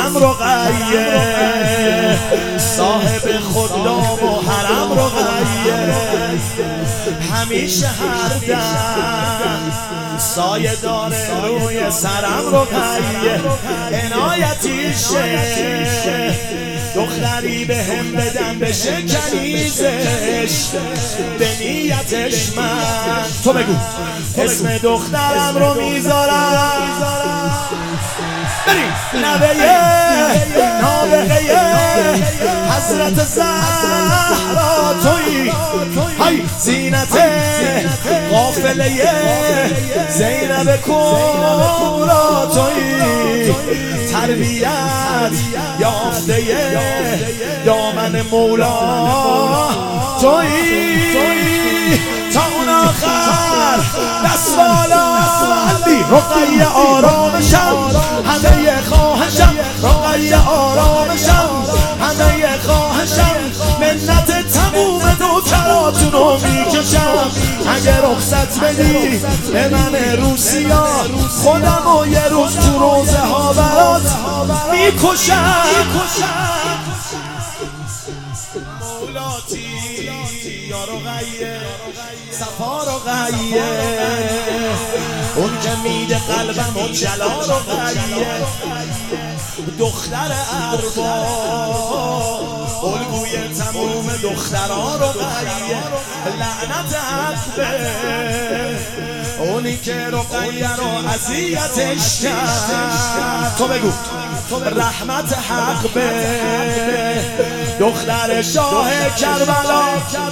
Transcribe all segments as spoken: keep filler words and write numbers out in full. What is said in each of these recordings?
حرم رقیه، صاحب خدام و حرم رقیه، همیشه هر دم سایه داره روی سرم رقیه، عنایتیشه دختری به هم بدن بشه کنیزش، به نیتش من تو بگو اسم دخترم رو میذارم، بریم نوه نابغه حضرت زهرا تویی، های زینت قافله زینب کبرا تویی، تربیت یافته دامن مولا تویی، تا اون آخر دست بالا علی رقیه آرامشم، همه خواهشم رقیه آرامشم، همه خواهشم منت تموم نوکراتونو میکشم، اگه رخصت بدی به من روسیا خودم و یه روز تو روزه ها برات میکشم، مولاتی یا رقیه صفا رقیه، اون که میده قلبم و جلا رقیه، دختر ارباب الگوی تموم دختران رقیه، لعنت حق به اونی که رقیه رو اذیتش کرد، تو بگو رحمت حق به دختر شاه کربلا،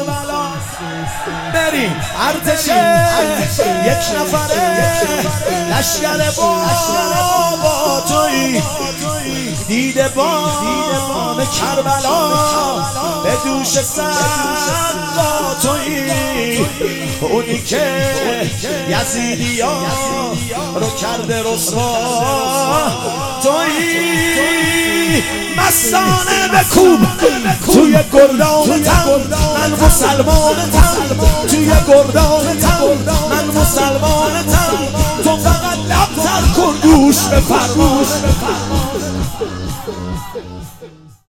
بریم ارتشه یک نفره لشکر بابا تویی، دیده بان کربلا به دوش سقا تویی، اونی که یزیدی ها رو کرده رسوا تویی، مستانه بکوب توی گردانتم من مسلمانتم، توی گردانتم من مسلمانتم، تو فقط لب تر کن گوش بفرماش.